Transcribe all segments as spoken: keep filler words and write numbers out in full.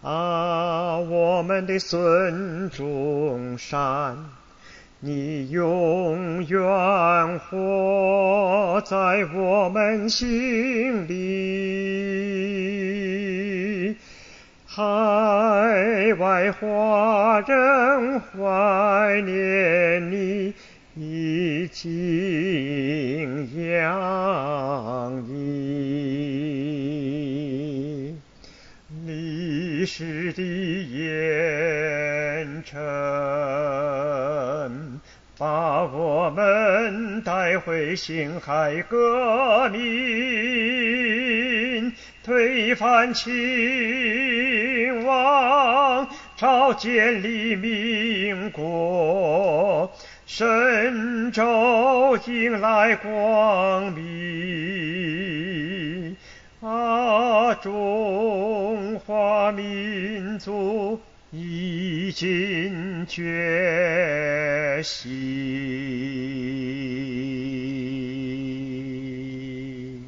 啊，我们的孙中山，你永远活在我们心里。海外华人怀念你，已经洋溢。历史的盐城，把我们带回辛亥革命，推翻清王朝，建立民国，神州迎来光明。啊，中华民族已经觉醒。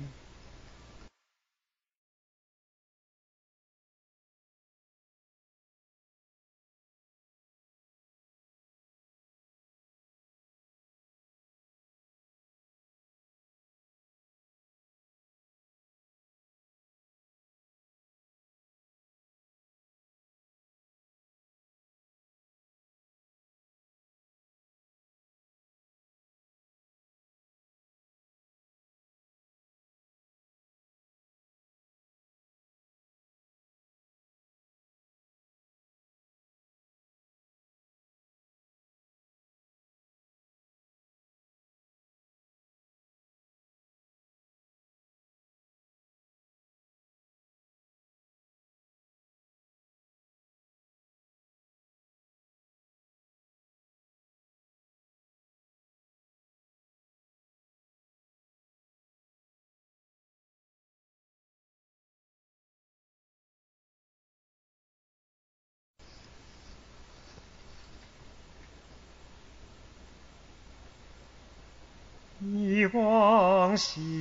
忆往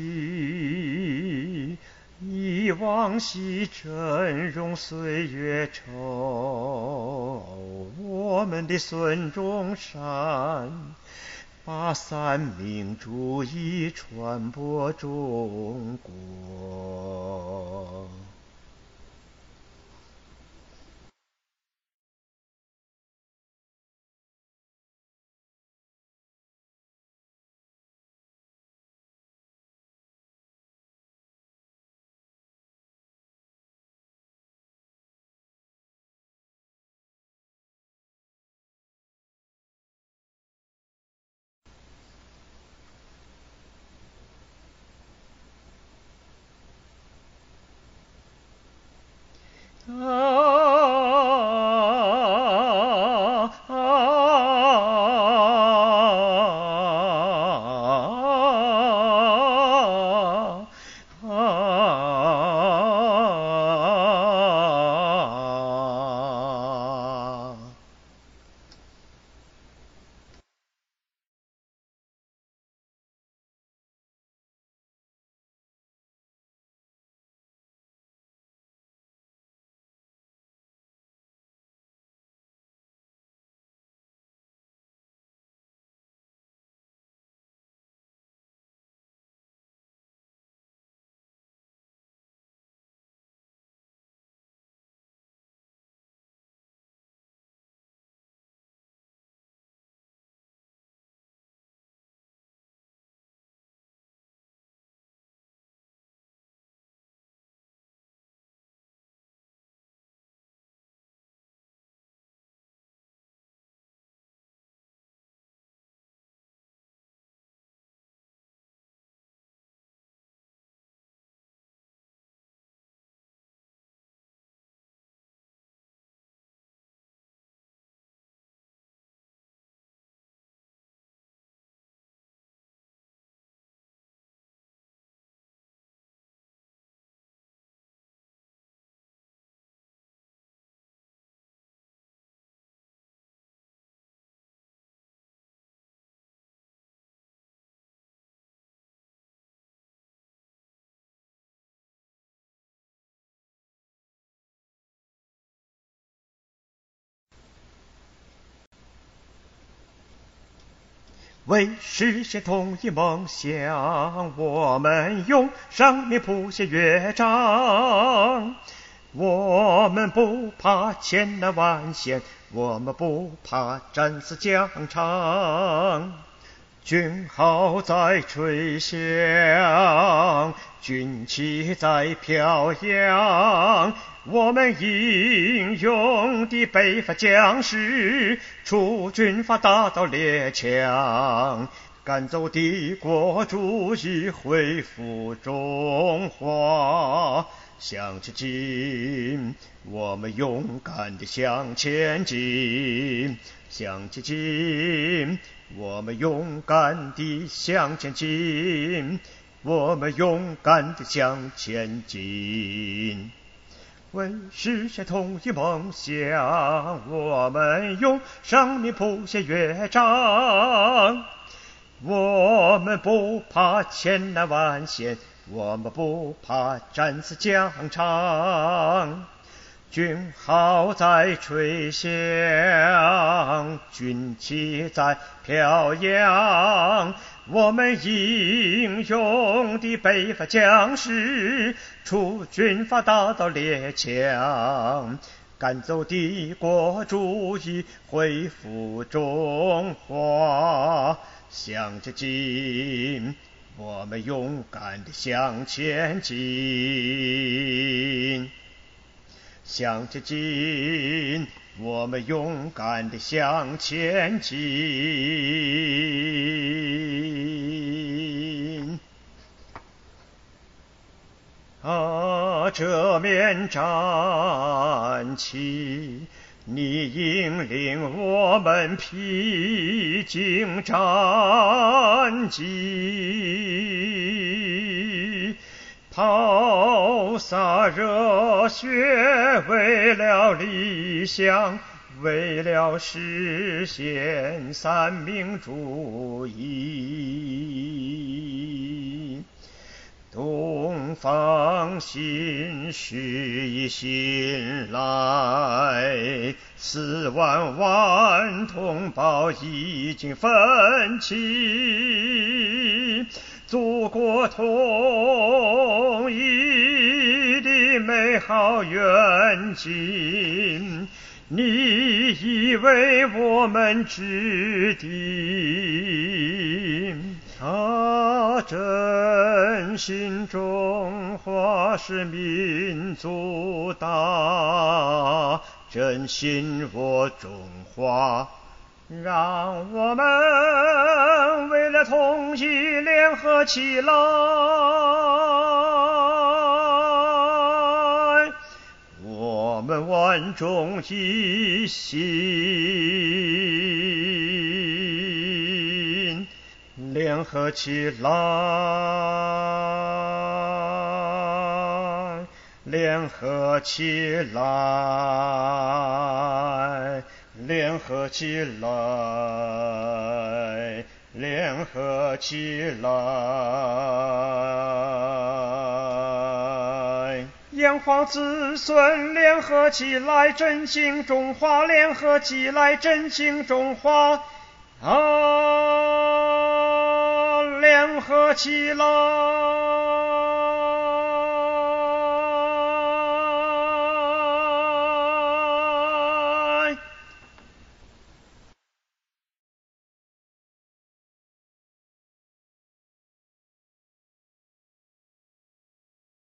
昔，忆往昔，峥嵘岁月稠。我们的孙中山，把三民主义传播中国。啊啊啊！ 为实现统一梦想，我们用生命谱写乐章。我们不怕千难万险，我们不怕战死疆场。军号在吹响，军旗在飘扬，我们英勇的北伐将士出军阀打倒列强，赶走帝国主义，恢复中华。向前进，我们勇敢地向前进，向前进，我们勇敢地向前进，我们勇敢地向前进。为实现统一梦想，我们用生命谱写乐章。我们不怕千难万险，我们不怕战死疆场。军号在吹响，军旗在飘扬，我们英勇的北伐将士出军阀打倒列强，赶走帝国主义，恢复中华。向前进，我们勇敢地向前进，向前进，我们勇敢地向前进。啊，这面战旗，你引领我们披荆斩棘，抛洒热血，为了理想，为了实现三民主义。东方新时已醒来，四万万同胞已经奋起，祖国统一的美好愿景，你已为我们制定。啊，振兴中华是民族大，振兴我中华，让我们为了统一联合起来。我们万众一心，联合起来，联合起来，联合起来，联合起来。炎黄子孙联合起来，振兴中华，联合起来，振兴中华。啊，联合起来。